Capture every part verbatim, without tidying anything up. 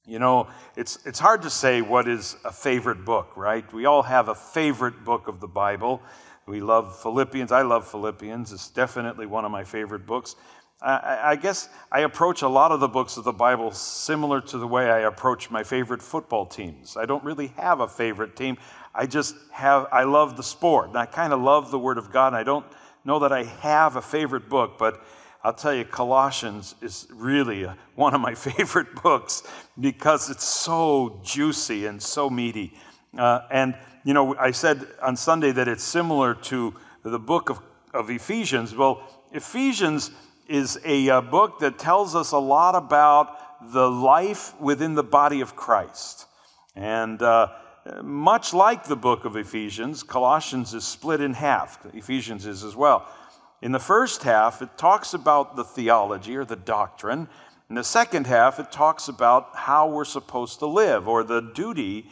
You know, it's it's hard to say what is a favorite book, right? We all have a favorite book of the Bible. We love Philippians. I love Philippians. It's definitely one of my favorite books. I, I guess I approach a lot of the books of the Bible similar to the way I approach my favorite football teams. I don't really have a favorite team. I just have, I love the sport, and I kind of love the Word of God, and I don't know that I have a favorite book, but I'll tell you, Colossians is really a, one of my favorite books because it's so juicy and so meaty. Uh, and, you know, I said on Sunday that it's similar to the book of, of Ephesians. Well, Ephesians is a, a book that tells us a lot about the life within the body of Christ. And uh, much like the book of Ephesians, Colossians is split in half. Ephesians is as well. In the first half, it talks about the theology or the doctrine. In the second half, it talks about how we're supposed to live or the duty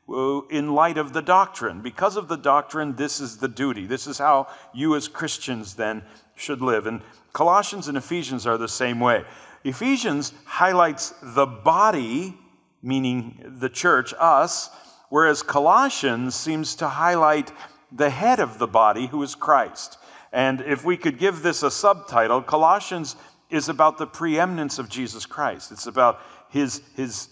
in light of the doctrine. Because of the doctrine, this is the duty. This is how you as Christians then should live. And Colossians and Ephesians are the same way. Ephesians highlights the body, meaning the church, us, whereas Colossians seems to highlight the head of the body, who is Christ. And if we could give this a subtitle, Colossians is about the preeminence of Jesus Christ. It's about his, his,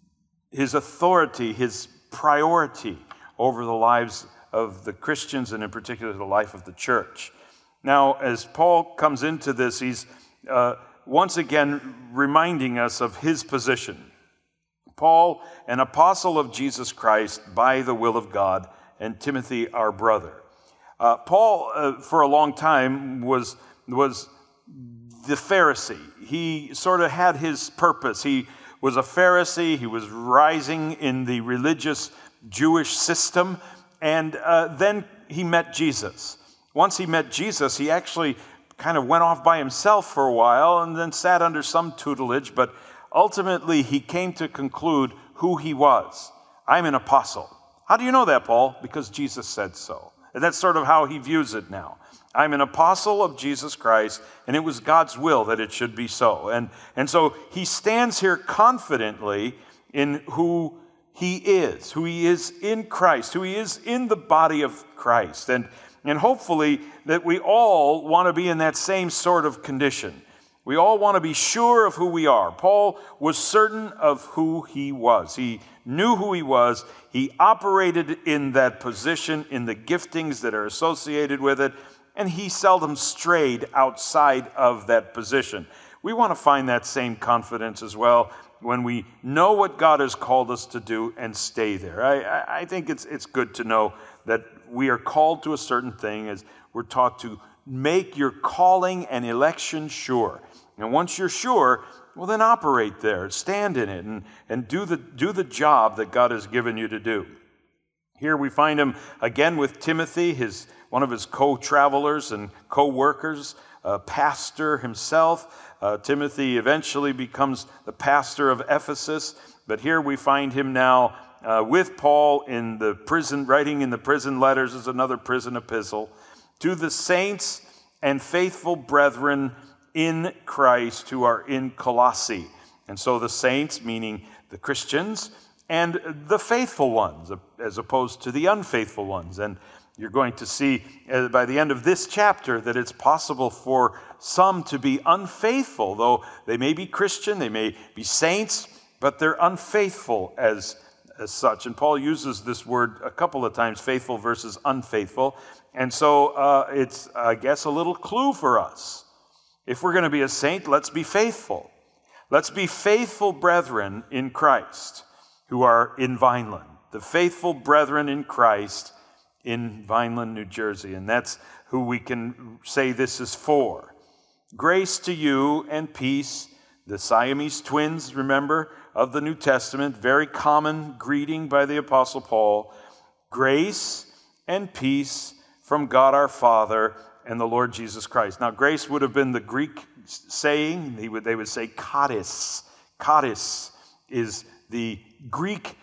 his authority, his priority over the lives of the Christians and in particular the life of the church. Now, as Paul comes into this, he's uh, once again reminding us of his position. Paul, an apostle of Jesus Christ by the will of God, and Timothy, our brother. Uh, Paul, uh, for a long time, was, was the Pharisee. He sort of had his purpose. He was a Pharisee. He was rising in the religious Jewish system. And uh, then he met Jesus. Once he met Jesus, he actually kind of went off by himself for a while and then sat under some tutelage. But ultimately, he came to conclude who he was. I'm an apostle. How do you know that, Paul? Because Jesus said so. And that's sort of how he views it now. I'm an apostle of Jesus Christ, and it was God's will that it should be so. And, and so he stands here confidently in who he is, who he is in Christ, who he is in the body of Christ. And, and hopefully that we all want to be in that same sort of condition. We all want to be sure of who we are. Paul was certain of who he was. He knew who he was. He operated in that position, in the giftings that are associated with it, and he seldom strayed outside of that position. We want to find that same confidence as well when we know what God has called us to do and stay there. I, I think it's, it's good to know that we are called to a certain thing, as we're taught to make your calling and election sure. And once you're sure, well, then operate there, stand in it, and, and do the, do the job that God has given you to do. Here we find him again with Timothy, his, one of his co-travelers and co-workers, a pastor himself. Uh, Timothy eventually becomes the pastor of Ephesus, but here we find him now uh, with Paul in the prison, writing in the prison letters as another prison epistle, to the saints and faithful brethren in Christ who are in Colossae. And so the saints, meaning the Christians, and the faithful ones, as opposed to the unfaithful ones. And you're going to see uh, by the end of this chapter that it's possible for some to be unfaithful, though they may be Christian, they may be saints, but they're unfaithful as, as such. And Paul uses this word a couple of times, faithful versus unfaithful. And so uh, it's, I guess, a little clue for us. If we're going to be a saint, let's be faithful. Let's be faithful brethren in Christ who are in Vineland. The faithful brethren in Christ in Vineland, New Jersey. And that's who we can say this is for. Grace to you and peace. The Siamese twins, remember, of the New Testament. Very common greeting by the Apostle Paul. Grace and peace from God our Father and the Lord Jesus Christ. Now, grace would have been the Greek saying. They would, they would say charis. Charis is the Greek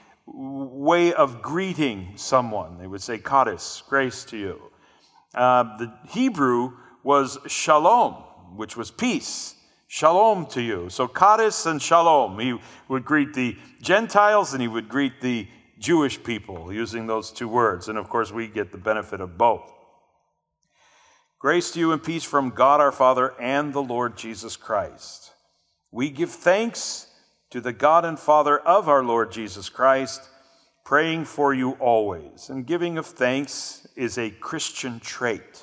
way of greeting someone. They would say charis, grace to you. Uh, the Hebrew was shalom, which was peace. Shalom to you. So Kaddish and Shalom. He would greet the Gentiles and he would greet the Jewish people using those two words. And of course, we get the benefit of both. Grace to you and peace from God our Father and the Lord Jesus Christ. We give thanks to the God and Father of our Lord Jesus Christ, praying for you always. And giving of thanks is a Christian trait.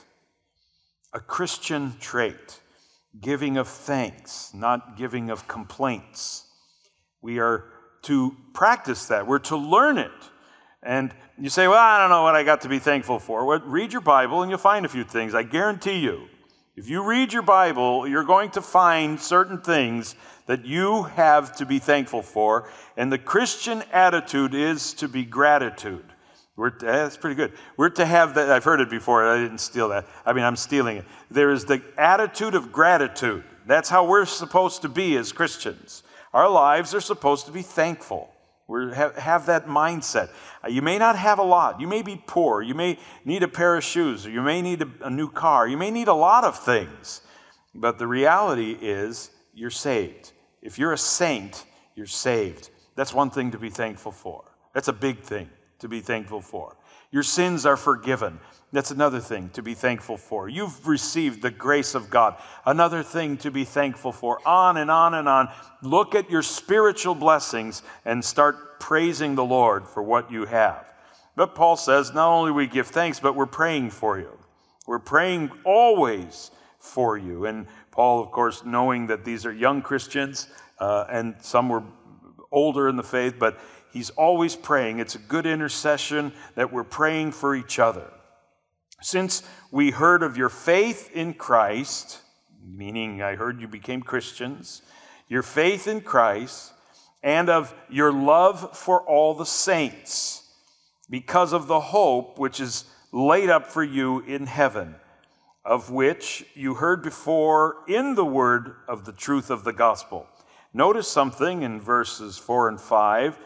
A Christian trait. Giving of thanks, not giving of complaints. We are to practice that. We're to learn it. And you say, well, I don't know what I got to be thankful for. Well, read your Bible and you'll find a few things. I guarantee you, if you read your Bible, you're going to find certain things that you have to be thankful for. And the Christian attitude is to be gratitude. We're to, that's pretty good. We're to have that. I've heard it before. I didn't steal that. I mean, I'm stealing it. There is the attitude of gratitude. That's how we're supposed to be as Christians. Our lives are supposed to be thankful. We have, have that mindset. You may not have a lot. You may be poor. You may need a pair of shoes. Or you may need a, a new car. You may need a lot of things. But the reality is you're saved. If you're a saint, you're saved. That's one thing to be thankful for. That's a big thing to be thankful for. Your sins are forgiven. That's another thing to be thankful for. You've received the grace of God. Another thing to be thankful for. On and on and on. Look at your spiritual blessings and start praising the Lord for what you have. But Paul says, not only we give thanks, but we're praying for you. We're praying always for you. And Paul, of course, knowing that these are young Christians, uh, and some were older in the faith, but he's always praying. It's a good intercession that we're praying for each other. Since we heard of your faith in Christ, meaning I heard you became Christians, your faith in Christ, and of your love for all the saints, because of the hope which is laid up for you in heaven, of which you heard before in the word of the truth of the gospel. Notice something in verses four and five,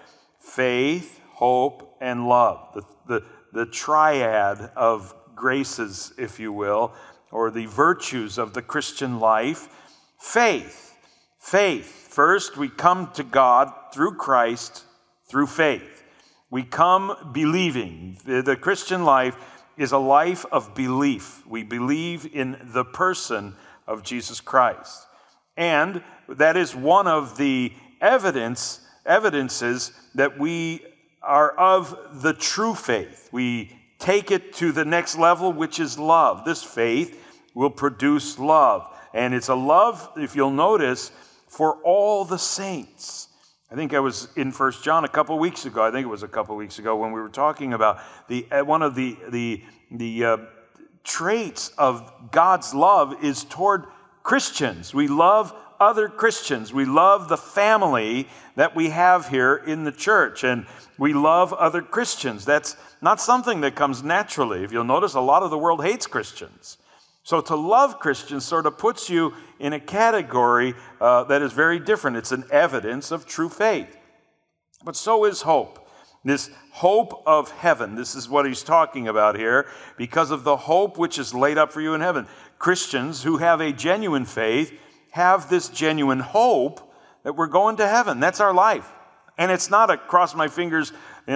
faith, hope, and love, the, the, the triad of graces, if you will, or the virtues of the Christian life. Faith, faith. First, we come to God through Christ, through faith. We come believing. The, the Christian life is a life of belief. We believe in the person of Jesus Christ. And that is one of the evidence, evidences that we are of the true faith. We take it to the next level, which is love. This faith will produce love. And it's a love, if you'll notice, for all the saints. I think I was in First John a couple weeks ago. I think it was a couple weeks ago when we were talking about the one of the the the uh, traits of God's love is toward Christians. We love other Christians. We love the family that we have here in the church, and we love other Christians. That's not something that comes naturally. If you'll notice, a lot of the world hates Christians. So to love Christians sort of puts you in a category uh, that is very different. It's an evidence of true faith. But so is hope. This hope of heaven. This is what he's talking about here. Because of the hope which is laid up for you in heaven. Christians who have a genuine faith have this genuine hope that we're going to heaven. That's our life. And it's not a cross my fingers, you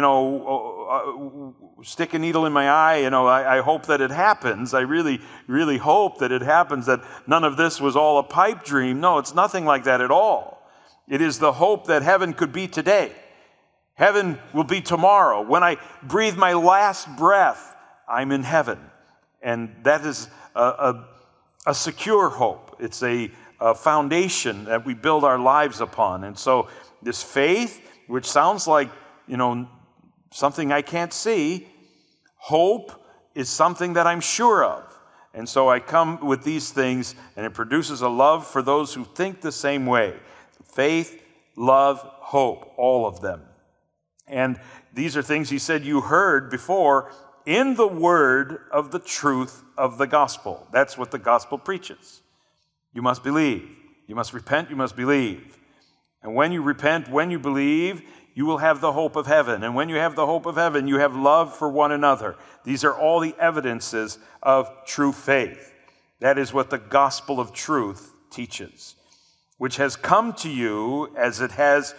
know, uh, stick a needle in my eye, you know, I, I hope that it happens. I really, really hope that it happens, that none of this was all a pipe dream. No, it's nothing like that at all. It is the hope that heaven could be today. Heaven will be tomorrow. When I breathe my last breath, I'm in heaven. And that is a, a, a secure hope. It's a, a foundation that we build our lives upon. And so this faith, which sounds like, you know, something I can't see, hope is something that I'm sure of. And so I come with these things, and it produces a love for those who think the same way. Faith, love, hope, all of them. And these are things he said you heard before in the word of the truth of the gospel. That's what the gospel preaches. You must believe. You must repent. You must believe. And when you repent, when you believe, you will have the hope of heaven. And when you have the hope of heaven, you have love for one another. These are all the evidences of true faith. That is what the gospel of truth teaches. which has come to you as it has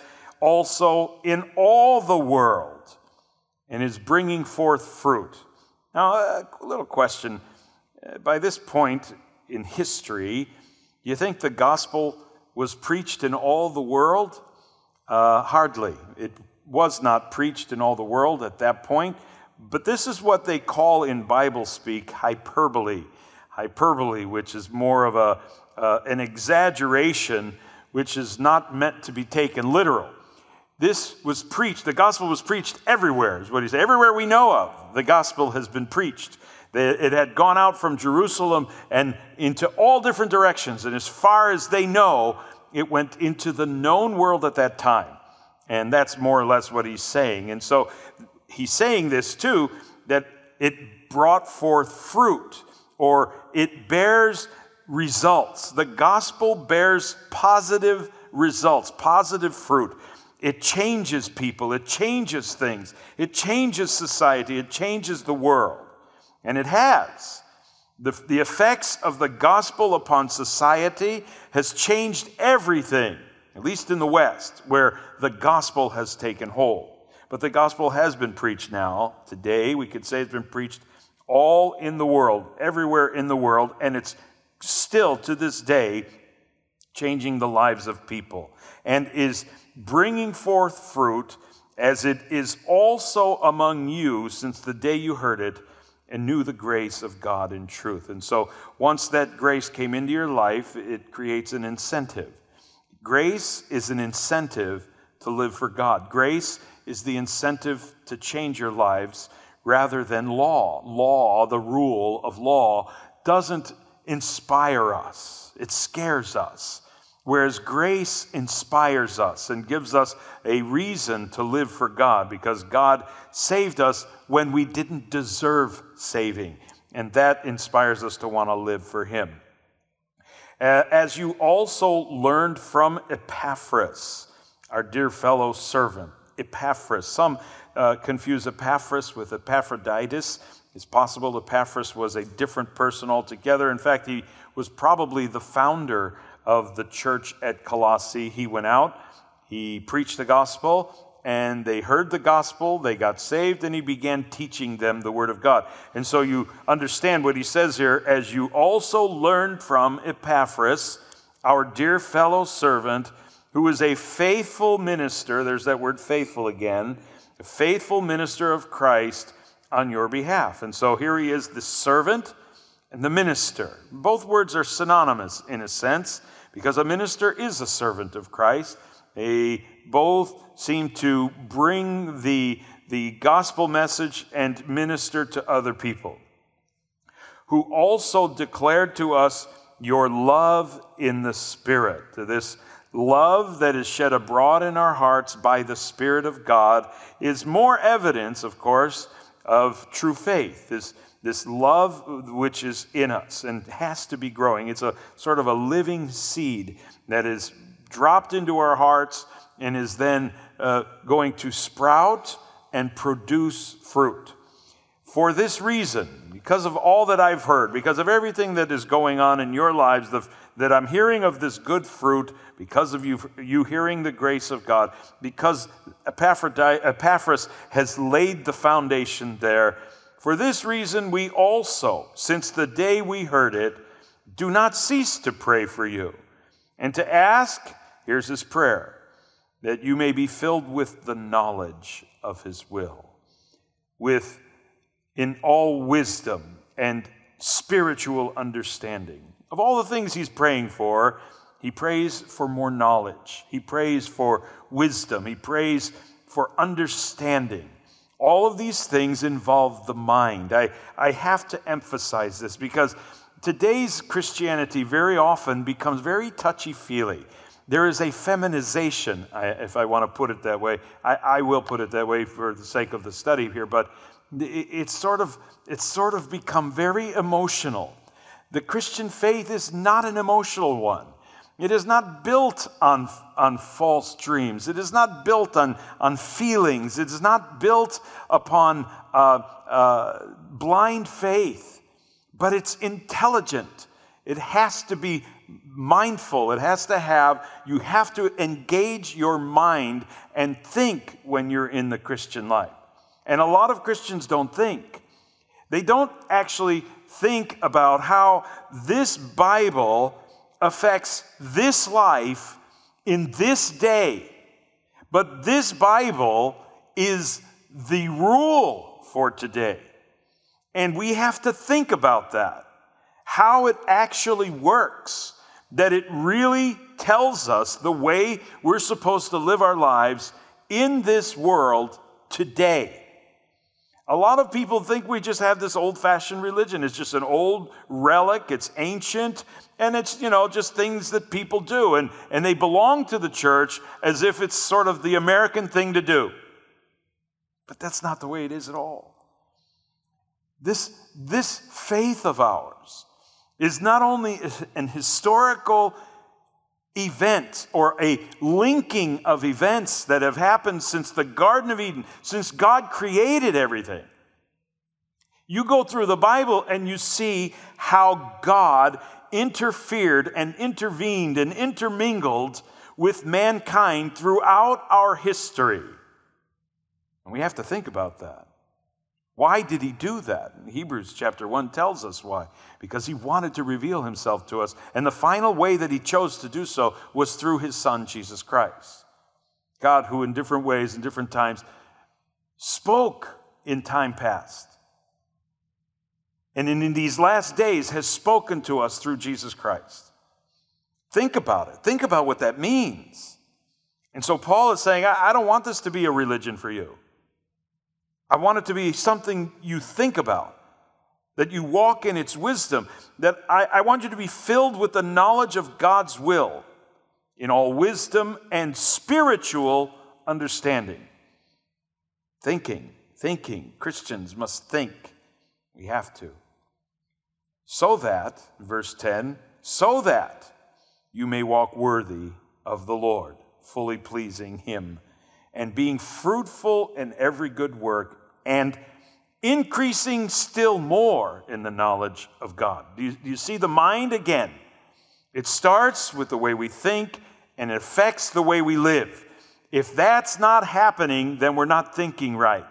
also in all the world, and is bringing forth fruit. Now, a little question. By this point in history, do you think the gospel was preached in all the world? Uh, hardly. It was not preached in all the world at that point, but this is what they call in Bible speak hyperbole. Hyperbole, which is more of a uh, an exaggeration, which is not meant to be taken literal. This was preached, the gospel was preached everywhere, is what he said. Everywhere we know of, the gospel has been preached. It had gone out from Jerusalem and into all different directions, and as far as they know, it went into the known world at that time. And that's more or less what he's saying. And so he's saying this too, that it brought forth fruit, or it bears results. The gospel bears positive results, positive fruit. It changes people, it changes things, it changes society, it changes the world. And it has. The, the effects of the gospel upon society has changed everything, at least in the West, where the gospel has taken hold. But the gospel has been preached now. Today, we could say it's been preached all in the world, everywhere in the world, and it's still to this day changing the lives of people and is bringing forth fruit, as it is also among you since the day you heard it and knew the grace of God in truth. And so once that grace came into your life, it creates an incentive. Grace is an incentive to live for God. Grace is the incentive to change your lives rather than law. Law, the rule of law, doesn't inspire us. It scares us. Whereas grace inspires us and gives us a reason to live for God, because God saved us when we didn't deserve saving. And that inspires us to want to live for Him. As you also learned from Epaphras, our dear fellow servant, Epaphras. Some uh, confuse Epaphras with Epaphroditus. It's possible Epaphras was a different person altogether. In fact, he was probably the founder of the church at Colossae. He went out, he preached the gospel, and they heard the gospel, they got saved, and he began teaching them the word of God. And so you understand what he says here, as you also learned from Epaphras, our dear fellow servant, who is a faithful minister, there's that word faithful again, a faithful minister of Christ on your behalf. And so here he is, the servant and the minister. Both words are synonymous in a sense, because a minister is a servant of Christ. They both seem to bring the, the gospel message and minister to other people. Who also declared to us your love in the Spirit. This love that is shed abroad in our hearts by the Spirit of God is more evidence, of course, of true faith. This This love which is in us and has to be growing. It's a sort of a living seed that is dropped into our hearts and is then uh, going to sprout and produce fruit. For this reason, because of all that I've heard, because of everything that is going on in your lives, the, that I'm hearing of this good fruit, because of you, you hearing the grace of God, because Epaphras has laid the foundation there. For this reason, we also, since the day we heard it, do not cease to pray for you and to ask, here's his prayer, that you may be filled with the knowledge of his will, with in all wisdom and spiritual understanding. Of all the things he's praying for, he prays for more knowledge. He prays for wisdom. He prays for understanding. All of these things involve the mind. I, I have to emphasize this because today's Christianity very often becomes very touchy-feely. There is a feminization, if I want to put it that way. I, I will put it that way for the sake of the study here, but it's sort of, it's sort of become very emotional. The Christian faith is not an emotional one. It is not built on, on false dreams. It is not built on, on feelings. It is not built upon uh, uh, blind faith, but it's intelligent. It has to be mindful. It has to have, you have to engage your mind and think when you're in the Christian life. And a lot of Christians don't think. They don't actually think about how this Bible affects this life in this day. But this Bible is the rule for today. And we have to think about that, how it actually works, that it really tells us the way we're supposed to live our lives in this world today. A lot of people think we just have this old-fashioned religion. It's just an old relic, it's ancient, and it's, you know, just things that people do. And, and they belong to the church as if it's sort of the American thing to do. But that's not the way it is at all. This, this faith of ours is not only an historical event or a linking of events that have happened since the Garden of Eden, since God created everything. You go through the Bible and you see how God interfered and intervened and intermingled with mankind throughout our history. And we have to think about that. Why did he do that? Hebrews chapter one tells us why. Because he wanted to reveal himself to us. And the final way that he chose to do so was through his Son, Jesus Christ. God, who in different ways, in different times, spoke in time past. And in, in these last days has spoken to us through Jesus Christ. Think about it. Think about what that means. And so Paul is saying, I, I don't want this to be a religion for you. I want it to be something you think about, that you walk in its wisdom, that I, I want you to be filled with the knowledge of God's will in all wisdom and spiritual understanding. Thinking, thinking. Christians must think. We have to. So that, verse ten, so that you may walk worthy of the Lord, fully pleasing him, and being fruitful in every good work, and increasing still more in the knowledge of God. Do you, do you see the mind again? It starts with the way we think, and it affects the way we live. If that's not happening, then we're not thinking right.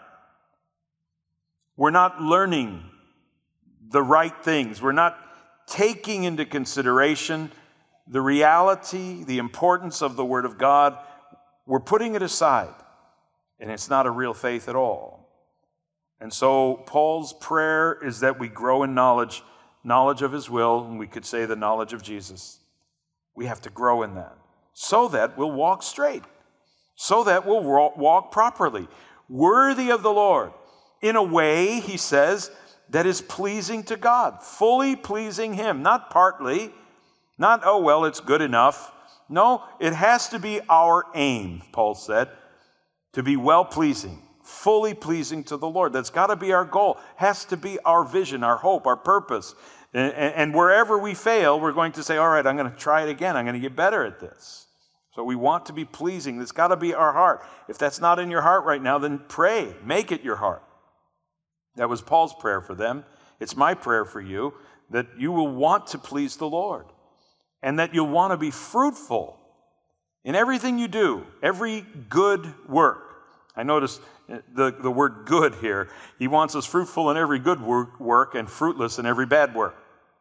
We're not learning the right things. We're not taking into consideration the reality, the importance of the Word of God. We're putting it aside, and it's not a real faith at all. And so Paul's prayer is that we grow in knowledge, knowledge of his will, and we could say the knowledge of Jesus. We have to grow in that so that we'll walk straight, so that we'll walk properly, worthy of the Lord, in a way, he says, that is pleasing to God, fully pleasing him, not partly, not, oh, well, it's good enough. No, it has to be our aim, Paul said, to be well-pleasing, fully pleasing to the Lord. That's got to be our goal, has to be our vision, our hope, our purpose. And, and wherever we fail, we're going to say, all right, I'm going to try it again. I'm going to get better at this. So we want to be pleasing. That's got to be our heart. If that's not in your heart right now, then pray. Make it your heart. That was Paul's prayer for them. It's my prayer for you, that you will want to please the Lord. And that you'll want to be fruitful in everything you do, every good work. I noticed the, the word good here. He wants us fruitful in every good work, work and fruitless in every bad work.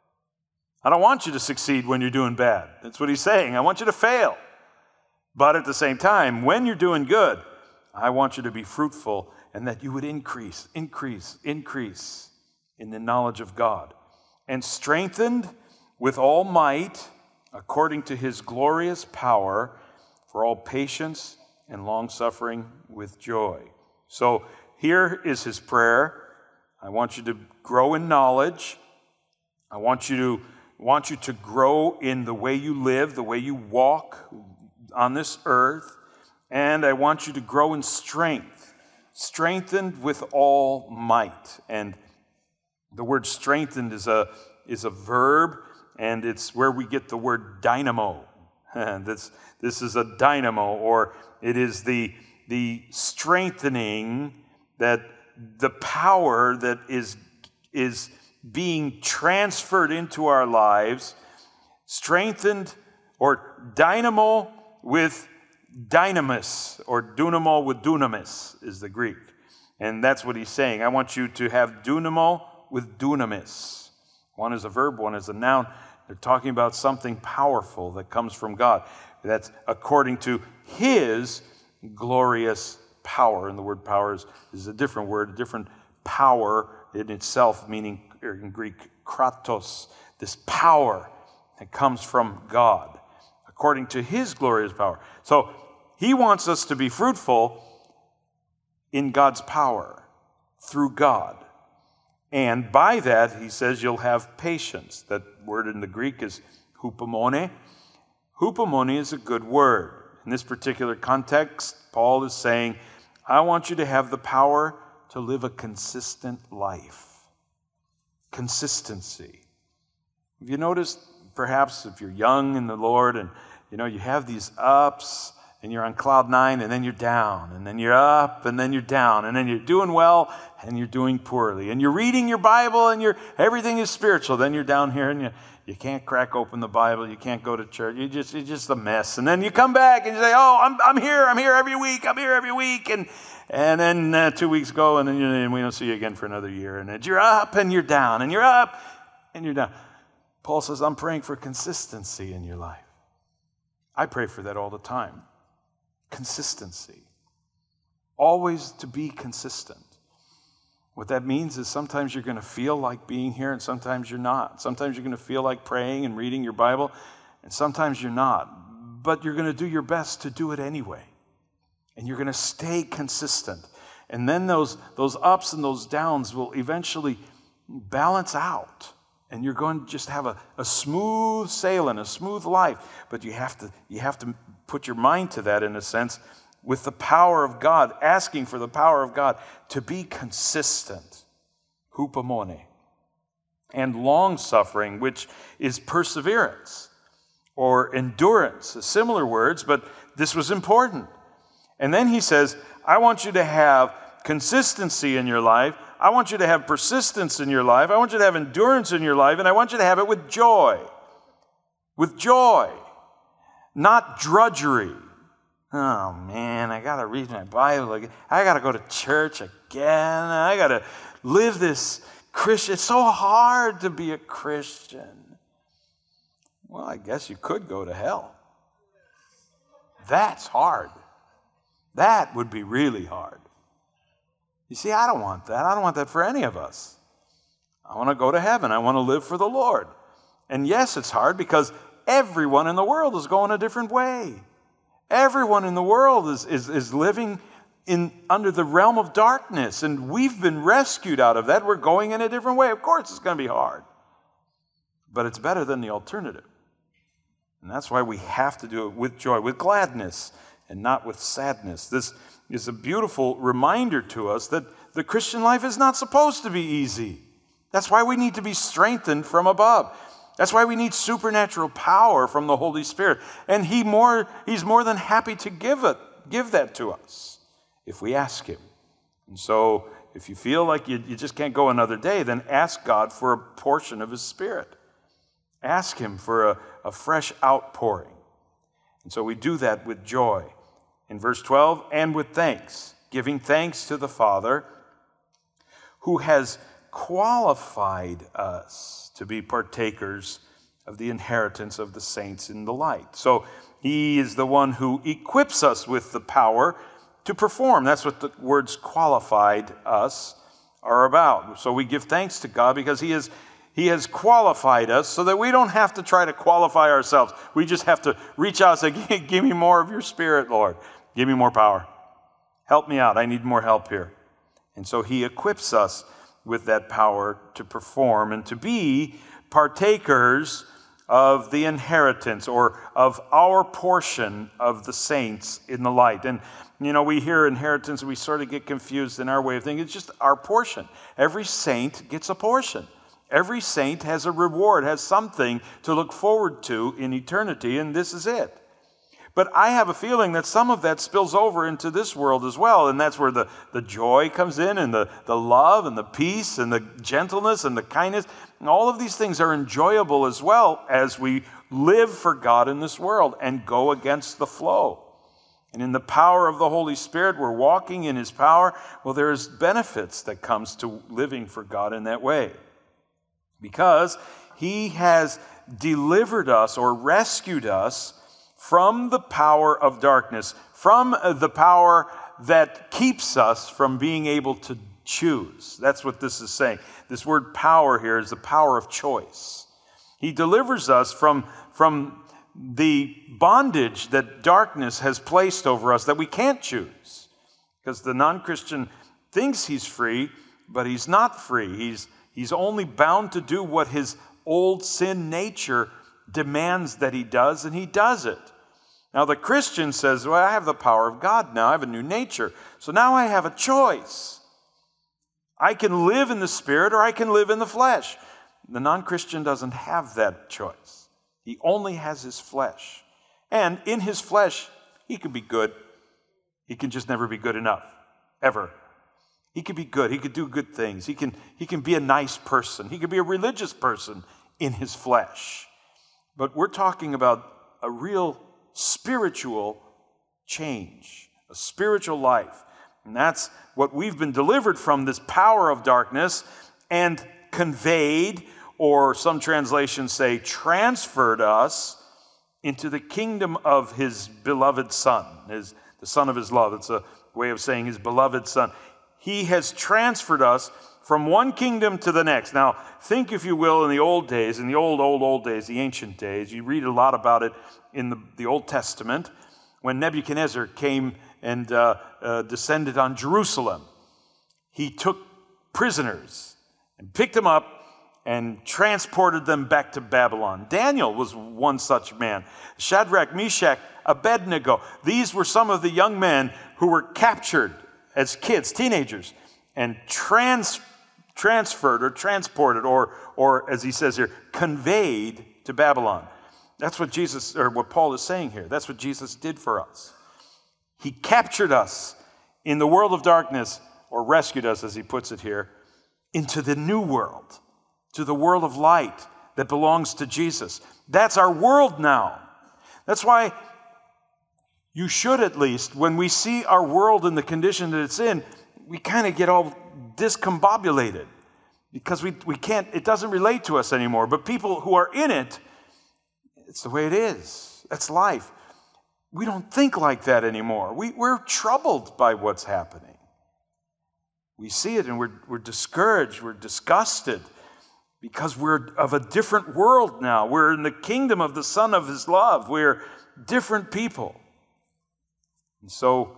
I don't want you to succeed when you're doing bad. That's what he's saying. I want you to fail. But at the same time, when you're doing good, I want you to be fruitful and that you would increase, increase, increase in the knowledge of God. And strengthened with all might, according to his glorious power, for all patience and long-suffering with joy. So here is his prayer. I want you to grow in knowledge. I want you to, want you to grow in the way you live, the way you walk on this earth. And I want you to grow in strength, strengthened with all might. And the word strengthened is a, is a verb, and it's where we get the word dynamo. this, this is a dynamo, or it is the, the strengthening, that the power that is, is being transferred into our lives Strengthened, or dynamo with dynamis, or dunamo with dunamis is the Greek. And that's what he's saying. I want you to have dunamo with dunamis. One is a verb, one is a noun. They're talking about something powerful that comes from God. That's according to his glorious power. And the word power is, is a different word, a different power in itself, meaning in Greek, kratos, this power that comes from God, according to his glorious power. So he wants us to be fruitful in God's power, through God. And by that, he says, you'll have patience. That word in the Greek is hupomone. Hupomone is a good word. In this particular context, Paul is saying, I want you to have the power to live a consistent life. Consistency. Have you noticed, perhaps, if you're young in the Lord and, you know, you have these ups and you're on cloud nine and then you're down and then you're up and then you're down and then you're doing well and you're doing poorly and you're reading your Bible and you're, everything is spiritual. Then you're down here and you, you can't crack open the Bible. You can't go to church. You just, it's just a mess. And then you come back and you say, oh, I'm, I'm here. I'm here every week. I'm here every week. And And then uh, two weeks go, and then you, and we don't see you again for another year. And then you're up and you're down, and you're up and you're down. Paul says, I'm praying for consistency in your life. I pray for that all the time. Consistency. Always to be consistent. What that means is sometimes you're going to feel like being here, and sometimes you're not. Sometimes you're going to feel like praying and reading your Bible, and sometimes you're not. But you're going to do your best to do it anyway. And you're going to stay consistent. And then those, those ups and those downs will eventually balance out. And you're going to just have a, a smooth sailing, a smooth life. But you have to, you have to put your mind to that, in a sense, with the power of God, asking for the power of God to be consistent. Hupomone. And long-suffering, which is perseverance or endurance. Similar words, but this was important. And then he says, I want you to have consistency in your life. I want you to have persistence in your life. I want you to have endurance in your life. And I want you to have it with joy. With joy. Not drudgery. Oh, man, I got to read my Bible again. I got to go to church again. I got to live this Christian. It's so hard to be a Christian. Well, I guess you could go to hell. That's hard. That would be really hard. You see, I don't want that. I don't want that for any of us. I want to go to heaven. I want to live for the Lord. And yes, it's hard because everyone in the world is going a different way. Everyone in the world is, is, is living in under the realm of darkness, and we've been rescued out of that. We're going in a different way. Of course, it's going to be hard. But it's better than the alternative. And that's why we have to do it with joy, with gladness, and not with sadness. This is a beautiful reminder to us that the Christian life is not supposed to be easy. That's why we need to be strengthened from above. That's why we need supernatural power from the Holy Spirit. And he more, He's more than happy to give it, give that to us if we ask Him. And so if you feel like you, you just can't go another day, then ask God for a portion of His Spirit. Ask Him for a, a fresh outpouring. And so we do that with joy. In verse twelve, and with thanks, giving thanks to the Father who has qualified us to be partakers of the inheritance of the saints in the light. So He is the one who equips us with the power to perform. That's what the words qualified us are about. So we give thanks to God because He is He has qualified us so that we don't have to try to qualify ourselves. We just have to reach out and say, give me more of your Spirit, Lord. Give me more power. Help me out. I need more help here. And so He equips us with that power to perform and to be partakers of the inheritance or of our portion of the saints in the light. And, you know, we hear inheritance and we sort of get confused in our way of thinking. It's just our portion. Every saint gets a portion. Every saint has a reward, has something to look forward to in eternity, and this is it. But I have a feeling that some of that spills over into this world as well, and that's where the, the joy comes in, and the, the love, and the peace, and the gentleness, and the kindness. And all of these things are enjoyable as well as we live for God in this world and go against the flow. And in the power of the Holy Spirit, we're walking in his power. Well, there's benefits that comes to living for God in that way. Because he has delivered us or rescued us from the power of darkness, from the power that keeps us from being able to choose. That's what this is saying. This word power here is the power of choice. He delivers us from, from the bondage that darkness has placed over us that we can't choose. Because the non-Christian thinks he's free, but he's not free. He's, he's only bound to do what his old sin nature demands that he does, and he does it. Now the Christian says, well, I have the power of God now. I have a new nature. So now I have a choice. I can live in the Spirit or I can live in the flesh. The non-Christian doesn't have that choice. He only has his flesh. And in his flesh, he can be good. He can just never be good enough, ever. He can be good. He could do good things. He can, he can be a nice person. He can be a religious person in his flesh. But we're talking about a real spiritual change, a spiritual life. And that's what we've been delivered from, this power of darkness, and conveyed, or some translations say transferred us into the kingdom of his beloved Son, his, the Son of his love. It's a way of saying his beloved Son. He has transferred us from one kingdom to the next. Now, think, if you will, in the old days, in the old, old, old days, the ancient days, you read a lot about it in the, the Old Testament, when Nebuchadnezzar came and uh, uh, descended on Jerusalem. He took prisoners and picked them up and transported them back to Babylon. Daniel was one such man. Shadrach, Meshach, Abednego. These were some of the young men who were captured as kids, teenagers, and trans, transferred or transported or, or, as he says here, conveyed to Babylon. That's what Jesus, or what Paul is saying here. That's what Jesus did for us. He captured us in the world of darkness, or rescued us, as he puts it here, into the new world, to the world of light that belongs to Jesus. That's our world now. That's why you should, at least, when we see our world in the condition that it's in, we kind of get all discombobulated because we, we can't, it doesn't relate to us anymore. But people who are in it, it's the way it is. That's life. We don't think like that anymore. We, we're troubled by what's happening. We see it and we're, we're discouraged, we're disgusted because we're of a different world now. We're in the kingdom of the Son of his love. We're different people. And so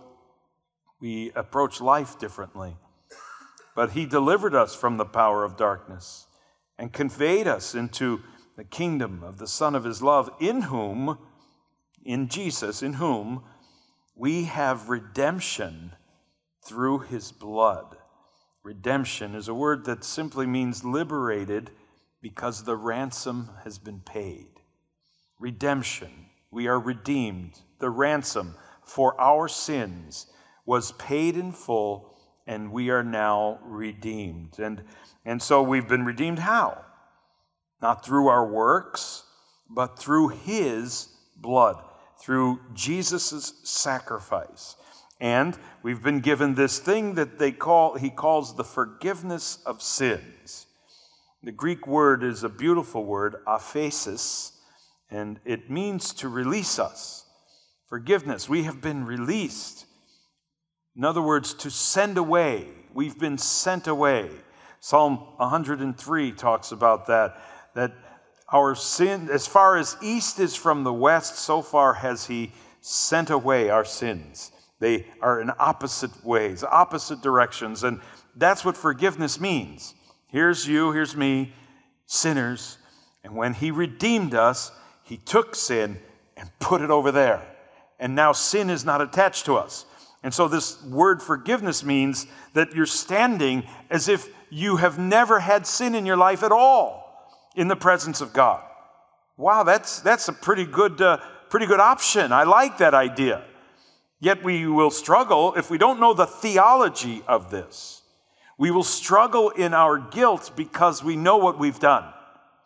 we approach life differently. But he delivered us from the power of darkness and conveyed us into the kingdom of the Son of his love, in whom, in Jesus, in whom we have redemption through his blood. Redemption is a word that simply means liberated because the ransom has been paid. Redemption. We are redeemed. The ransom for our sins was paid in full, and we are now redeemed. And, and so we've been redeemed how? Not through our works, but through his blood, through Jesus' sacrifice. And we've been given this thing that they call, he calls the forgiveness of sins. The Greek word is a beautiful word, aphesis, and it means to release us. Forgiveness. We have been released. In other words, to send away. We've been sent away. Psalm one hundred three talks about that, that our sin, as far as east is from the west, so far has he sent away our sins. They are in opposite ways, opposite directions, and that's what forgiveness means. Here's you, here's me, sinners, and when he redeemed us, he took sin and put it over there. And now sin is not attached to us. And so this word forgiveness means that you're standing as if you have never had sin in your life at all in the presence of God. Wow, that's, that's a pretty good, uh, pretty good option. I like that idea. Yet we will struggle if we don't know the theology of this. We will struggle in our guilt because we know what we've done.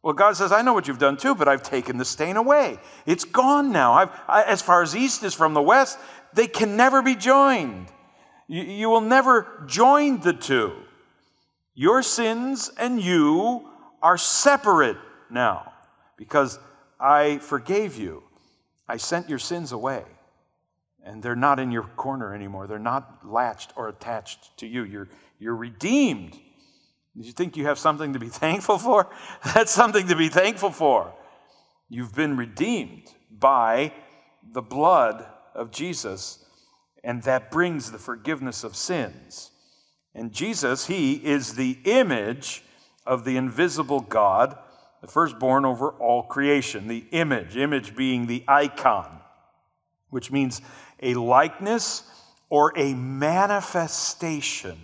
Well, God says, I know what you've done too, but I've taken the stain away. It's gone now. I've, I, as far as east is from the west, they can never be joined. You, you will never join the two. Your sins and you are separate now because I forgave you. I sent your sins away, and they're not in your corner anymore. They're not latched or attached to you. You're, you're redeemed. Do you think you have something to be thankful for? That's something to be thankful for. You've been redeemed by the blood of Jesus, and that brings the forgiveness of sins. And Jesus, he is the image of the invisible God, the firstborn over all creation. The image, image being the icon, which means a likeness or a manifestation.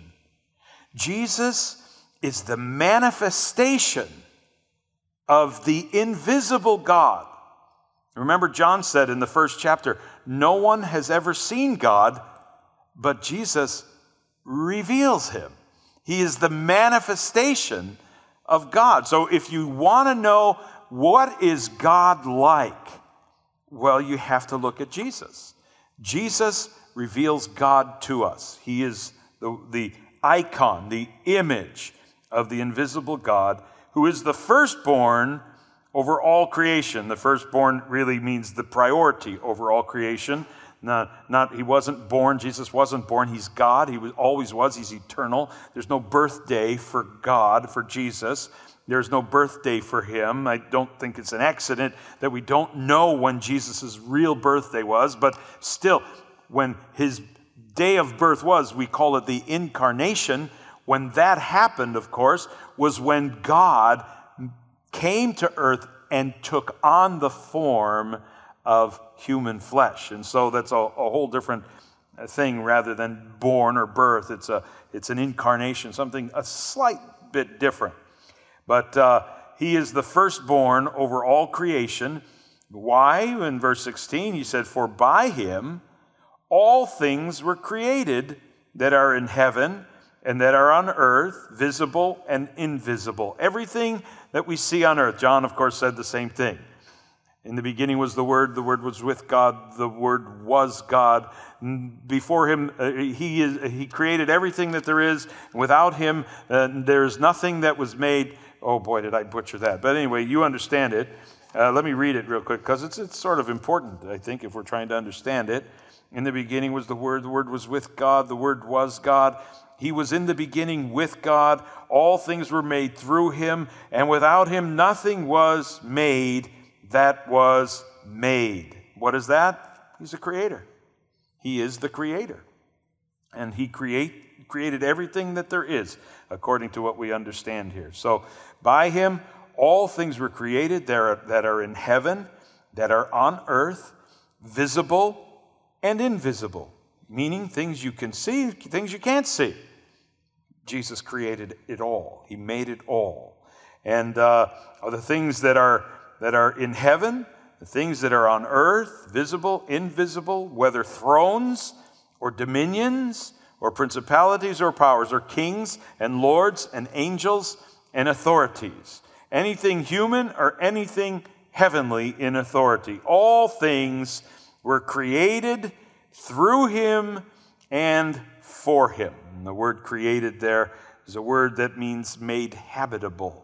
Jesus is the manifestation of the invisible God. Remember, John said in the first chapter, no one has ever seen God, but Jesus reveals him. He is the manifestation of God. So if you want to know what is God like, well, you have to look at Jesus. Jesus reveals God to us. He is the, the icon, the image of the invisible God, who is the firstborn over all creation. The firstborn really means the priority over all creation. Not, not, he wasn't born, Jesus wasn't born, he's God, he was, always was, he's eternal. There's no birthday for God, for Jesus. There's no birthday for him. I don't think it's an accident that we don't know when Jesus' real birthday was, but still, when his day of birth was, we call it the incarnation. When that happened, of course, was when God came to earth and took on the form of human flesh. And so that's a, a whole different thing rather than born or birth. It's a it's an incarnation, something a slight bit different. But uh, he is the firstborn over all creation. Why? In verse sixteen, he said, for by him all things were created that are in heaven and that are on earth, visible and invisible. Everything that we see on earth. John, of course, said the same thing. In the beginning was the Word, the Word was with God, the Word was God. Before him, uh, he is, he created everything that there is. Without him, uh, there's nothing that was made. Oh boy, did I butcher that. But anyway, you understand it. Uh, let me read it real quick, because it's, it's sort of important, I think, if we're trying to understand it. In the beginning was the Word, the Word was with God, the Word was God. He was in the beginning with God. All things were made through him, and without him nothing was made that was made. What is that? He's a creator. He is the creator. And he create, created everything that there is, according to what we understand here. So by him, all things were created that are, that are in heaven, that are on earth, visible and invisible, meaning things you can see, things you can't see. Jesus created it all. He made it all. And uh, the things that are that are in heaven, the things that are on earth, visible, invisible, whether thrones or dominions or principalities or powers or kings and lords and angels and authorities. Anything human or anything heavenly in authority. All things were created through him and for him. And the word created there is a word that means made habitable.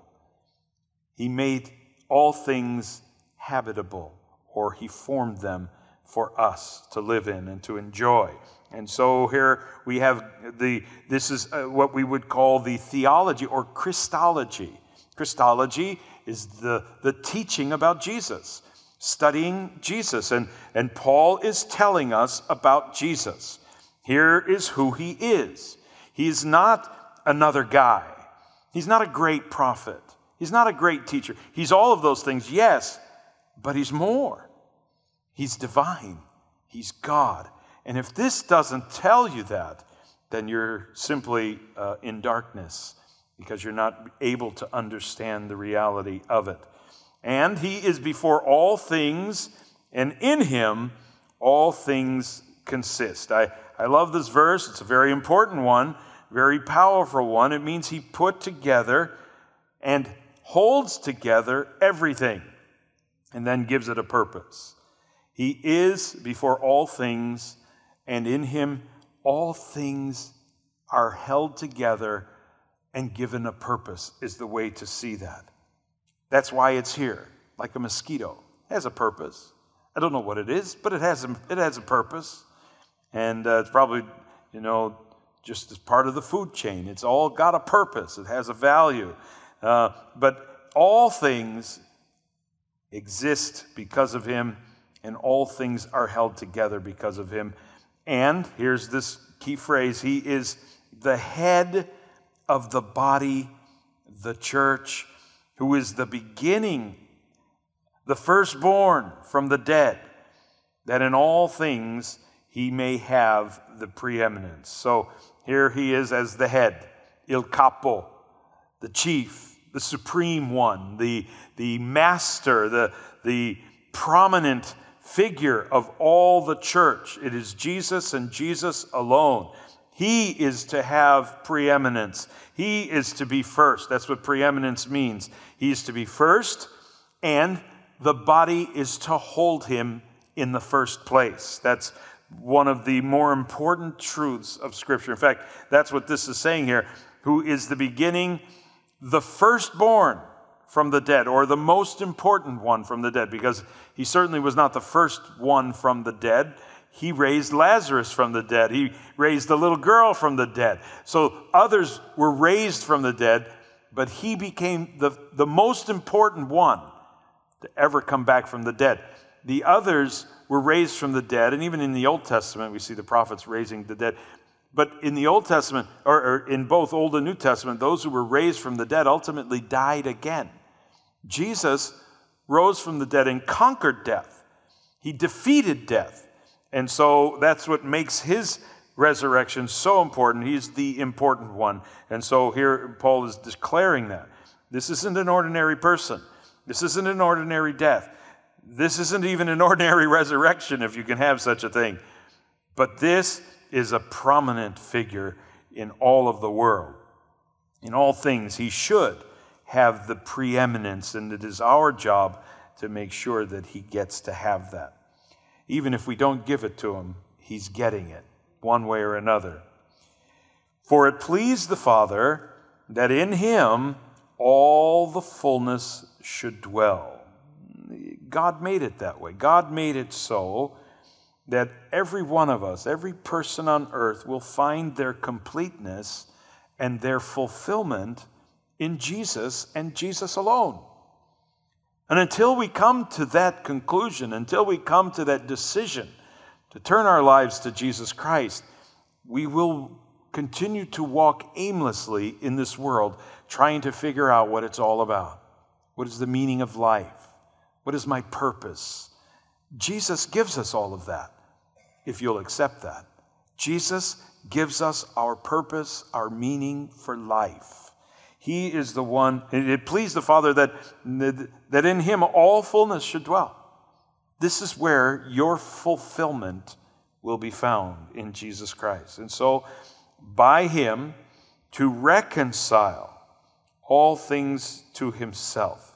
He made all things habitable, or he formed them for us to live in and to enjoy. And so here we have the, this is what we would call the theology or Christology. Christology is the, the teaching about Jesus, studying Jesus. And, and Paul is telling us about Jesus. Here is who he is. He's not another guy. He's not a great prophet. He's not a great teacher. He's all of those things, yes, but he's more. He's divine. He's God. And if this doesn't tell you that, then you're simply uh, in darkness because you're not able to understand the reality of it. And he is before all things, and in him all things consist. I, I love this verse. It's a very important one, very powerful one. It means he put together and holds together everything, and then gives it a purpose. He is before all things, and in him all things are held together and given a purpose, is the way to see that. That's why it's here, like a mosquito. It has a purpose. I don't know what it is, but it has a, it has a purpose. And uh, it's probably, you know, just as part of the food chain. It's all got a purpose. It has a value. Uh, but all things exist because of him, and all things are held together because of him. And here's this key phrase: he is the head of the body, the church, who is the beginning, the firstborn from the dead, that in all things he may have the preeminence. So here he is as the head, il capo, the chief, the supreme one, the, the master, the, the prominent figure of all the church. It is Jesus and Jesus alone. He is to have preeminence. He is to be first. That's what preeminence means. He is to be first, and the body is to hold him in the first place. That's one of the more important truths of Scripture. In fact, that's what this is saying here. Who is the beginning, the firstborn from the dead, or the most important one from the dead, because he certainly was not the first one from the dead. He raised Lazarus from the dead. He raised the little girl from the dead. So others were raised from the dead, but he became the, the most important one to ever come back from the dead. The others were raised from the dead, and even in the Old Testament, we see the prophets raising the dead. But in the Old Testament, or, or in both Old and New Testament, those who were raised from the dead ultimately died again. Jesus rose from the dead and conquered death. He defeated death. And so that's what makes his resurrection so important. He's the important one. And so here Paul is declaring that. This isn't an ordinary person. This isn't an ordinary death. This isn't even an ordinary resurrection, if you can have such a thing. But this is a prominent figure in all of the world. In all things, he should have the preeminence, and it is our job to make sure that he gets to have that. Even if we don't give it to him, he's getting it, one way or another. For it pleased the Father that in him all the fullness should dwell. God made it that way. God made it so that every one of us, every person on earth will find their completeness and their fulfillment in Jesus and Jesus alone. And until we come to that conclusion, until we come to that decision to turn our lives to Jesus Christ, we will continue to walk aimlessly in this world, trying to figure out what it's all about. What is the meaning of life? What is my purpose? Jesus gives us all of that, if you'll accept that. Jesus gives us our purpose, our meaning for life. He is the one, and it pleased the Father that, that in him all fullness should dwell. This is where your fulfillment will be found, in Jesus Christ. And so, by him, to reconcile all things to himself.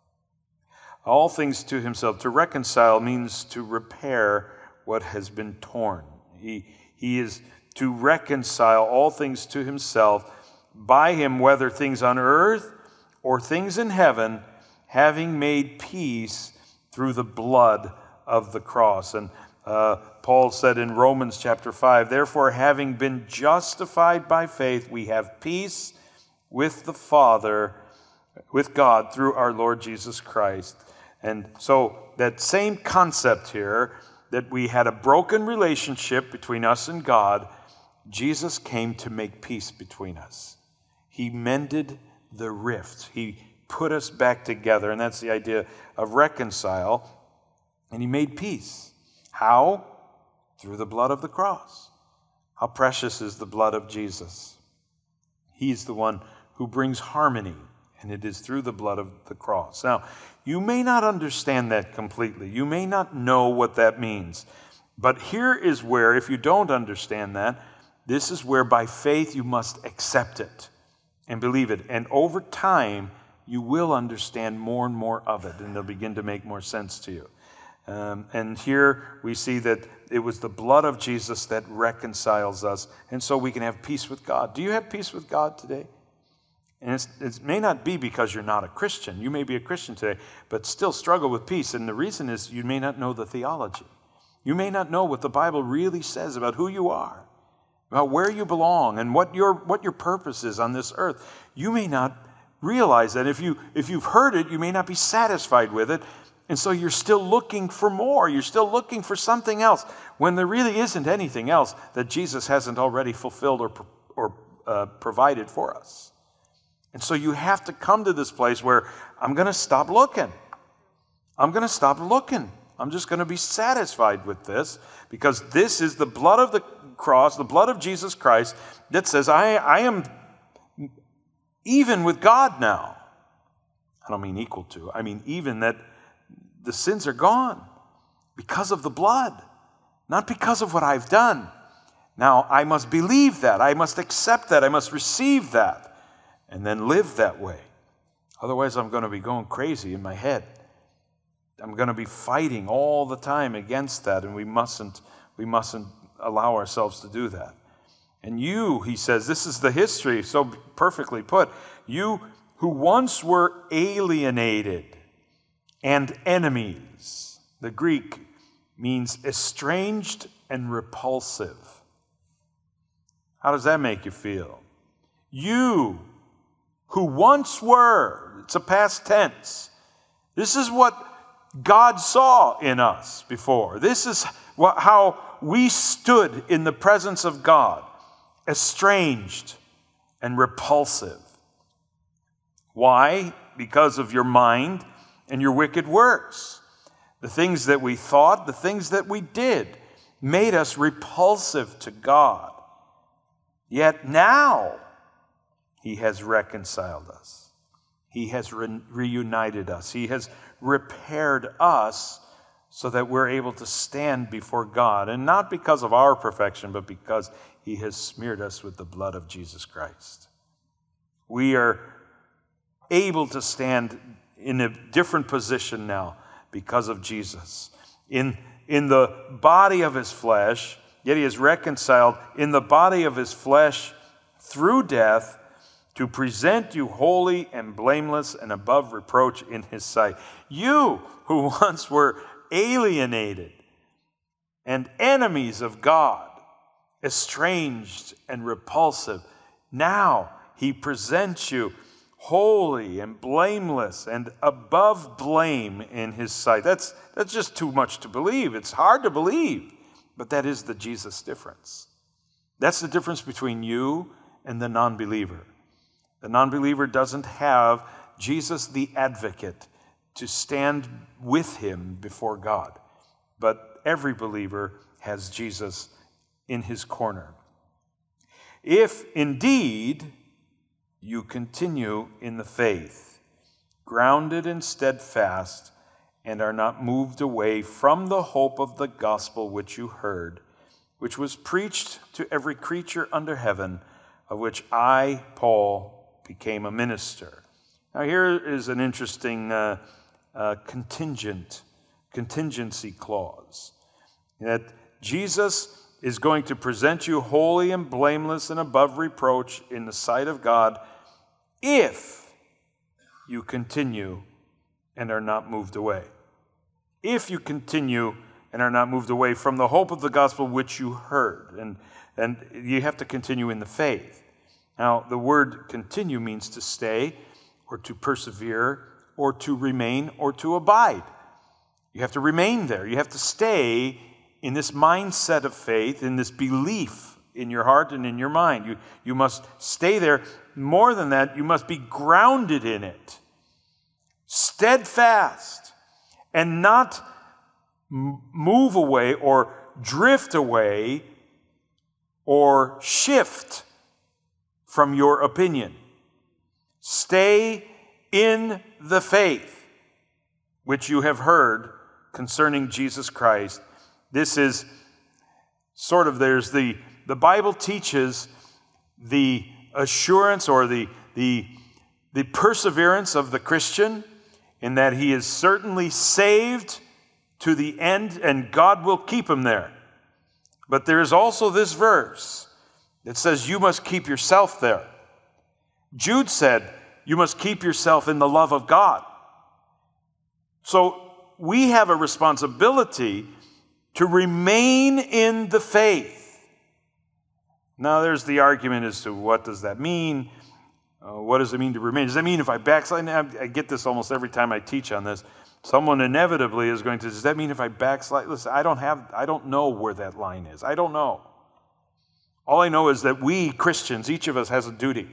All things to himself. To reconcile means to repair what has been torn. He, he is to reconcile all things to himself, by him, whether things on earth or things in heaven, having made peace through the blood of the cross. And uh, Paul said in Romans chapter five, therefore, having been justified by faith, we have peace with the Father, with God, through our Lord Jesus Christ. And so that same concept here, that we had a broken relationship between us and God, Jesus came to make peace between us. He mended the rift. He put us back together, and that's the idea of reconcile. And he made peace. How? Through the blood of the cross. How precious is the blood of Jesus. He's the one who brings harmony, and it is through the blood of the cross. Now, you may not understand that completely. You may not know what that means. But here is where, if you don't understand that, this is where by faith you must accept it and believe it. And over time, you will understand more and more of it, and they'll begin to make more sense to you. Um, and here we see that it was the blood of Jesus that reconciles us, and so we can have peace with God. Do you have peace with God today? And it's, it may not be because you're not a Christian. You may be a Christian today, but still struggle with peace. And the reason is you may not know the theology. You may not know what the Bible really says about who you are, about where you belong, and what your what your purpose is on this earth. You may not realize that. If you if you've heard it, you may not be satisfied with it, and so you're still looking for more. You're still looking for something else when there really isn't anything else that Jesus hasn't already fulfilled or or uh, provided for us. And so you have to come to this place where I'm going to stop looking. I'm going to stop looking. I'm just going to be satisfied with this, because this is the blood of the cross, the blood of Jesus Christ, that says I, I am even with God now. I don't mean equal to. I mean even that the sins are gone because of the blood, not because of what I've done. Now, I must believe that. I must accept that. I must receive that. And then live that way. Otherwise, I'm going to be going crazy in my head. I'm going to be fighting all the time against that, and we mustn't, we mustn't allow ourselves to do that. And you, he says, this is the history, so perfectly put, you who once were alienated and enemies. The Greek means estranged and repulsive. How does that make you feel? You who once were, it's a past tense. This is what God saw in us before. This is what, how we stood in the presence of God, estranged and repulsive. Why? Because of your mind and your wicked works. The things that we thought, the things that we did, made us repulsive to God. Yet now, He has reconciled us. He has re- reunited us. He has repaired us so that we're able to stand before God. And not because of our perfection, but because He has smeared us with the blood of Jesus Christ. We are able to stand in a different position now because of Jesus. In, in the body of His flesh, yet He is reconciled in the body of His flesh through death, to present you holy and blameless and above reproach in His sight. You who once were alienated and enemies of God, estranged and repulsive, now He presents you holy and blameless and above blame in His sight. That's, that's just too much to believe. It's hard to believe, but that is the Jesus difference. That's the difference between you and the non-believer. The non-believer doesn't have Jesus the advocate to stand with him before God. But every believer has Jesus in his corner. If indeed you continue in the faith, grounded and steadfast, and are not moved away from the hope of the gospel which you heard, which was preached to every creature under heaven, of which I, Paul, became a minister. Now here is an interesting uh, uh, contingent, contingency clause. That Jesus is going to present you holy and blameless and above reproach in the sight of God if you continue and are not moved away. If you continue and are not moved away from the hope of the gospel which you heard. And, and you have to continue in the faith. Now, the word continue means to stay or to persevere or to remain or to abide. You have to remain there. You have to stay in this mindset of faith, in this belief in your heart and in your mind. You, you must stay there. More than that, you must be grounded in it, steadfast, and not move away or drift away or shift from your opinion. Stay in the faith which you have heard concerning Jesus Christ. This is sort of, there's the, the Bible teaches the assurance or the, the, the perseverance of the Christian in that he is certainly saved to the end and God will keep him there. But there is also this verse that says you must keep yourself there. Jude said you must keep yourself in the love of God. So we have a responsibility to remain in the faith. Now there's the argument as to what does that mean? Uh, what does it mean to remain? Does that mean if I backslide? I get this almost every time I teach on this. Someone inevitably is going to, does that mean if I backslide? Listen, I don't have, I don't know where that line is. I don't know. All I know is that we Christians, each of us has a duty.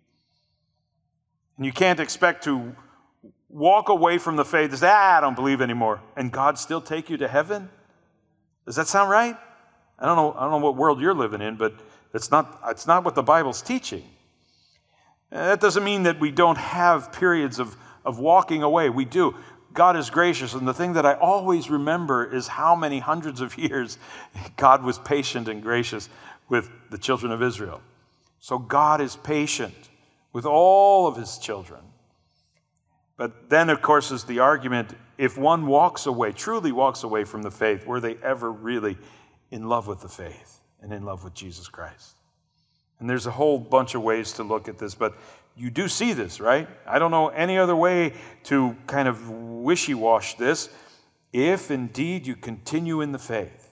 And you can't expect to walk away from the faith and say, ah, I don't believe anymore, and God still take you to heaven? Does that sound right? I don't know, I don't know what world you're living in, but it's not, it's not what the Bible's teaching. That doesn't mean that we don't have periods of, of walking away. We do. God is gracious, and the thing that I always remember is how many hundreds of years God was patient and gracious with the children of Israel. So God is patient with all of his children. But then, of course, is the argument, if one walks away, truly walks away from the faith, were they ever really in love with the faith and in love with Jesus Christ? And there's a whole bunch of ways to look at this, but you do see this, right? I don't know any other way to kind of wishy-wash this. If indeed you continue in the faith,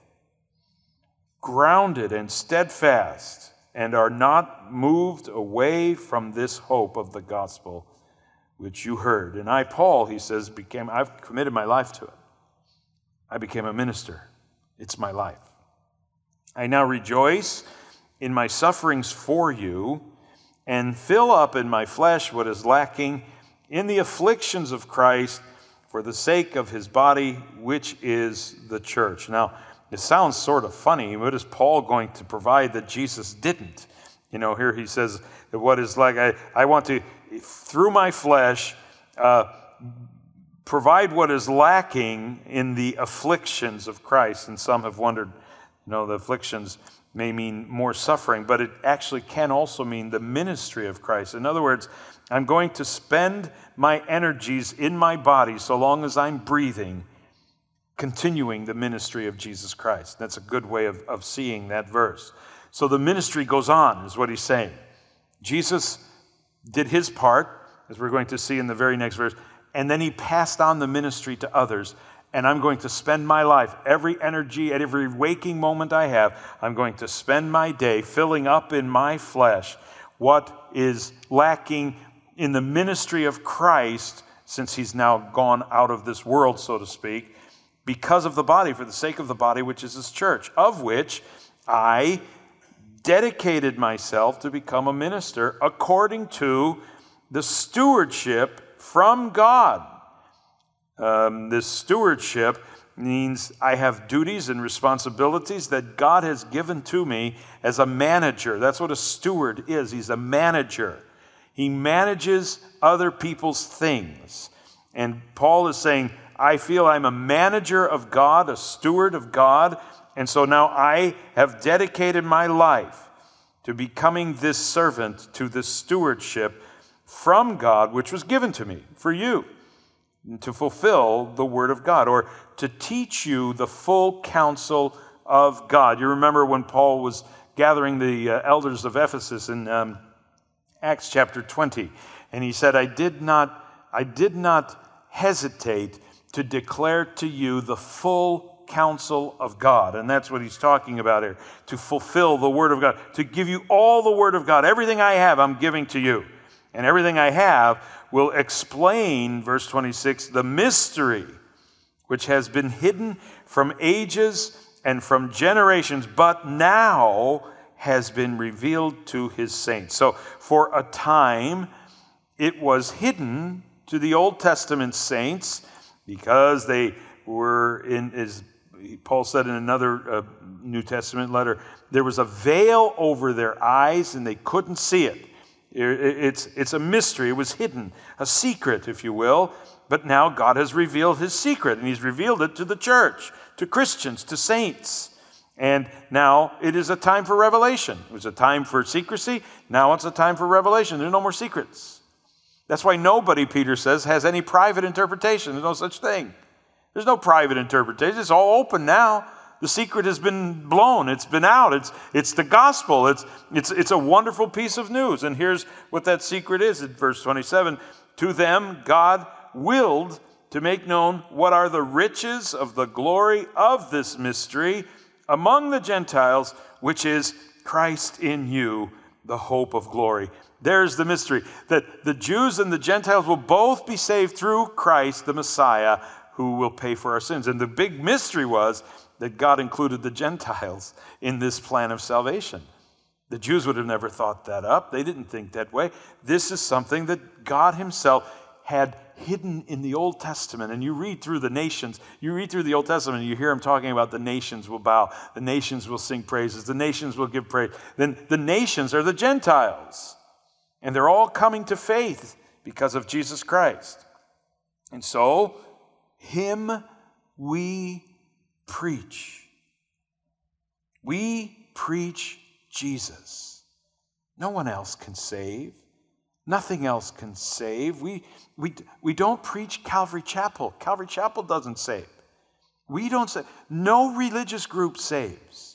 grounded and steadfast, and are not moved away from this hope of the gospel which you heard. And I, Paul, he says, became, I've committed my life to it. I became a minister. It's my life. I now rejoice in my sufferings for you, and fill up in my flesh what is lacking in the afflictions of Christ for the sake of his body, which is the church. Now, it sounds sort of funny. What is Paul going to provide that Jesus didn't? You know, here he says that what is like, I, I want to, through my flesh, uh, provide what is lacking in the afflictions of Christ. And some have wondered, you know, the afflictions may mean more suffering, but it actually can also mean the ministry of Christ. In other words, I'm going to spend my energies in my body so long as I'm breathing, continuing the ministry of Jesus Christ. That's a good way of, of seeing that verse. So the ministry goes on, is what he's saying. Jesus did his part, as we're going to see in the very next verse, and then he passed on the ministry to others. And I'm going to spend my life, every energy, at every waking moment I have, I'm going to spend my day filling up in my flesh what is lacking in the ministry of Christ, since he's now gone out of this world, so to speak, because of the body, for the sake of the body, which is his church, of which I dedicated myself to become a minister according to the stewardship from God. Um, this stewardship means I have duties and responsibilities that God has given to me as a manager. That's what a steward is. He's a manager. He manages other people's things. And Paul is saying, I feel I'm a manager of God, a steward of God, and so now I have dedicated my life to becoming this servant to this stewardship from God, which was given to me for you, to fulfill the word of God, or to teach you the full counsel of God. You remember when Paul was gathering the uh, elders of Ephesus in um, Acts chapter twenty, and he said, I did not, I did not hesitate to declare to you the full counsel of God. And that's what he's talking about here, to fulfill the word of God, to give you all the word of God. Everything I have, I'm giving to you. And everything I have will explain, verse twenty-six, the mystery which has been hidden from ages and from generations, but now has been revealed to his saints. So for a time, it was hidden to the Old Testament saints because they were in, as Paul said in another uh, New Testament letter, there was a veil over their eyes and they couldn't see it. It's, it's a mystery. It was hidden, a secret, if you will. But now God has revealed his secret, and he's revealed it to the church, to Christians, to saints. And now it is a time for revelation. It was a time for secrecy. Now it's a time for revelation. There are no more secrets. That's why nobody, Peter says, has any private interpretation. There's no such thing. There's no private interpretation. It's all open now. The secret has been blown. It's been out. It's, it's the gospel. It's, it's, it's a wonderful piece of news. And here's what that secret is in verse twenty-seven. To them, God willed to make known what are the riches of the glory of this mystery among the Gentiles, which is Christ in you, the hope of glory. There's the mystery, that the Jews and the Gentiles will both be saved through Christ, the Messiah, who will pay for our sins. And the big mystery was that God included the Gentiles in this plan of salvation. The Jews would have never thought that up. They didn't think that way. This is something that God himself had hidden in the Old Testament. And you read through the nations, you read through the Old Testament, and you hear him talking about the nations will bow, the nations will sing praises, the nations will give praise. Then the nations are the Gentiles. And they're all coming to faith because of Jesus Christ. And so, him we preach. We preach Jesus. No one else can save. Nothing else can save. We, we, we don't preach Calvary Chapel. Calvary Chapel doesn't save. We don't save. No religious group saves.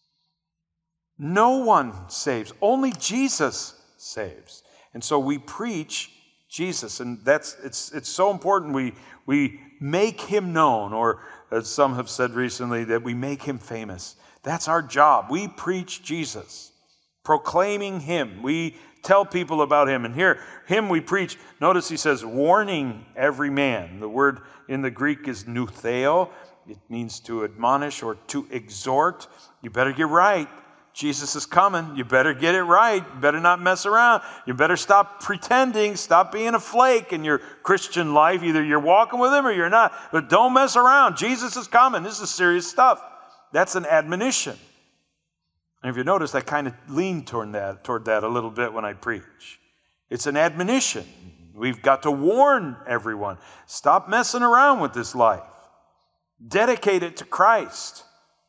No one saves. Only Jesus saves. And so we preach Jesus, and that's it's it's so important we we make him known, or as some have said recently, that we make him famous. That's our job. We preach Jesus, proclaiming him. We tell people about him. And here, him we preach. Notice he says, warning every man. The word in the Greek is noutheo. It means to admonish or to exhort. You better get right. Jesus is coming. You better get it right. You better not mess around. You better stop pretending. Stop being a flake in your Christian life. Either you're walking with him or you're not. But don't mess around. Jesus is coming. This is serious stuff. That's an admonition. And if you notice, I kind of lean toward that, toward that a little bit when I preach. It's an admonition. We've got to warn everyone. Stop messing around with this life. Dedicate it to Christ.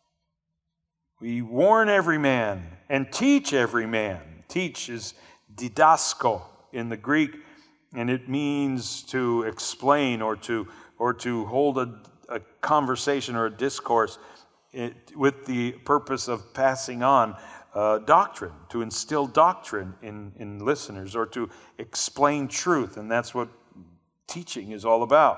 We warn every man and teach every man. Teach is didasko in the Greek, and it means to explain or to or to hold a, a conversation or a discourse it, with the purpose of passing on uh, doctrine, to instill doctrine in, in listeners, or to explain truth, and that's what teaching is all about.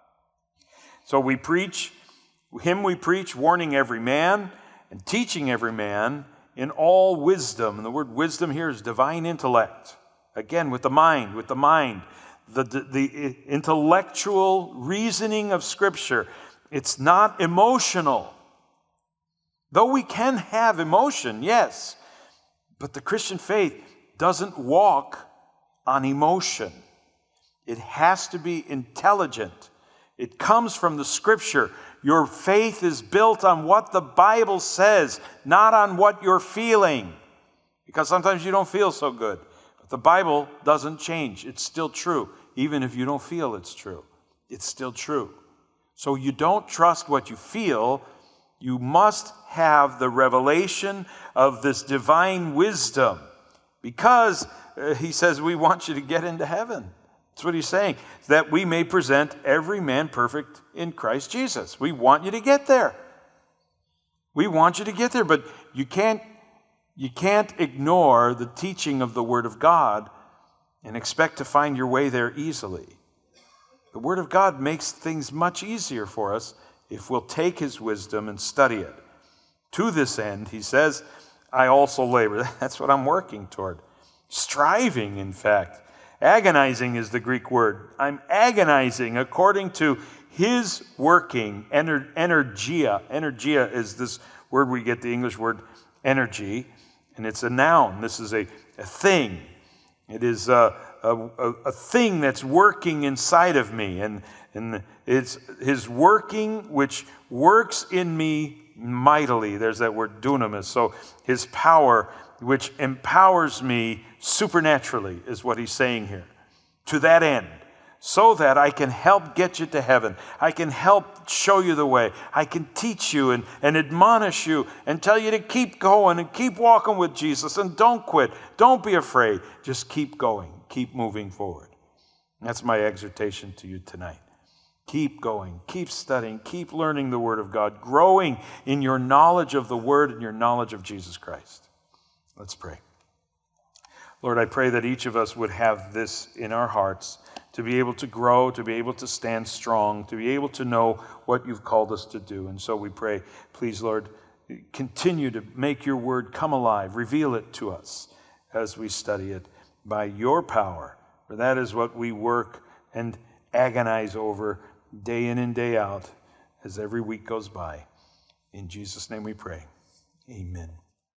So we preach, him we preach, warning every man, and teaching every man in all wisdom. And the word wisdom here is divine intellect. Again, with the mind, with the mind. The, the, the intellectual reasoning of Scripture. It's not emotional. Though we can have emotion, yes. But the Christian faith doesn't walk on emotion. It has to be intelligent. It comes from the Scripture. Your faith is built on what the Bible says, not on what you're feeling. Because sometimes you don't feel so good. But the Bible doesn't change. It's still true. Even if you don't feel it's true. It's still true. So you don't trust what you feel. You must have the revelation of this divine wisdom. Because, uh, he says, we want you to get into heaven. That's what he's saying, that we may present every man perfect in Christ Jesus. We want you to get there. We want you to get there, but you can't, you can't ignore the teaching of the Word of God and expect to find your way there easily. The Word of God makes things much easier for us if we'll take his wisdom and study it. To this end, he says, I also labor. That's what I'm working toward. Striving, in fact. Agonizing is the Greek word. I'm agonizing according to his working, ener, energia. Energia is this word we get the English word energy, and it's a noun. This is a, a thing. It is a, a, a thing that's working inside of me, and, and it's his working which works in me mightily. There's that word dunamis. So his power which empowers me supernaturally is what he's saying here. To that end, so that I can help get you to heaven. I can help show you the way. I can teach you and, and admonish you and tell you to keep going and keep walking with Jesus and don't quit. Don't be afraid. Just keep going. Keep moving forward. That's my exhortation to you tonight. Keep going, keep studying, keep learning the Word of God, growing in your knowledge of the Word and your knowledge of Jesus Christ. Let's pray. Lord, I pray that each of us would have this in our hearts, to be able to grow, to be able to stand strong, to be able to know what you've called us to do. And so we pray, please, Lord, continue to make your Word come alive, reveal it to us as we study it by your power. For that is what we work and agonize over day in and day out as every week goes by. In Jesus' name we pray. Amen.